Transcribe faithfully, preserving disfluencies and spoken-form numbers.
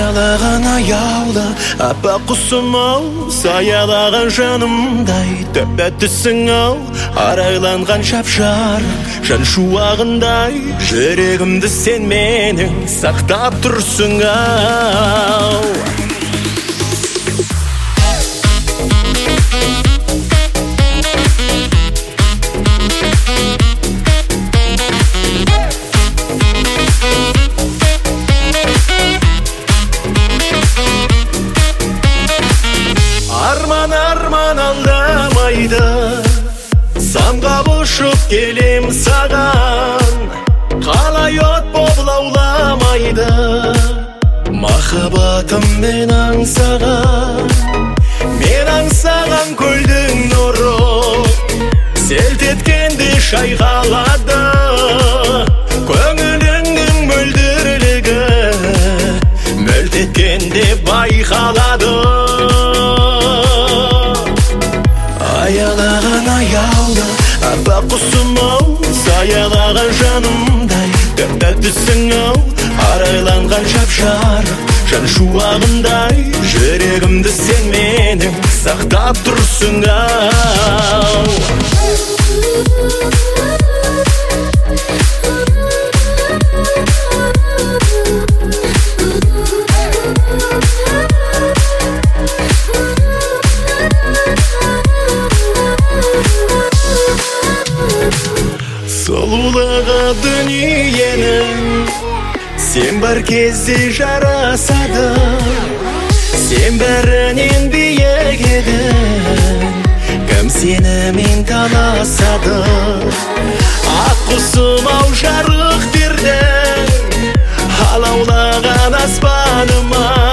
аялаған аяулы аппақ құсым-ау, саялаған жанымдай тәп-тәттісің-ау, арайланған шап-жарық жан шуағындай, жүрегімді сен менің сақтап тұрсың-ау. Арман арман алдамайды, самғап ұшып келем саған, қалай от боп лауламайды, махаббатым мен аңсаған. Мен аңсаған көлдің нұры селт еткенде шайқалады, көңіліңнің мөлдірлігі мөлт еткенде байқалады. Аялаған аяулы аппақ құсым-ау, саялаған жанымдай тәп-тәттісің-ау, арайланған жап-жарық жан шуағындай, жүрегімді сен менің сақтап тұрсың-ау. Сұлулығы дүниенің сен бар кезде жарасады, сен бәрінен биік едің, кім сенімен таласады. Ақ құсым-ау, жарық бердің алаулаған аспаныма,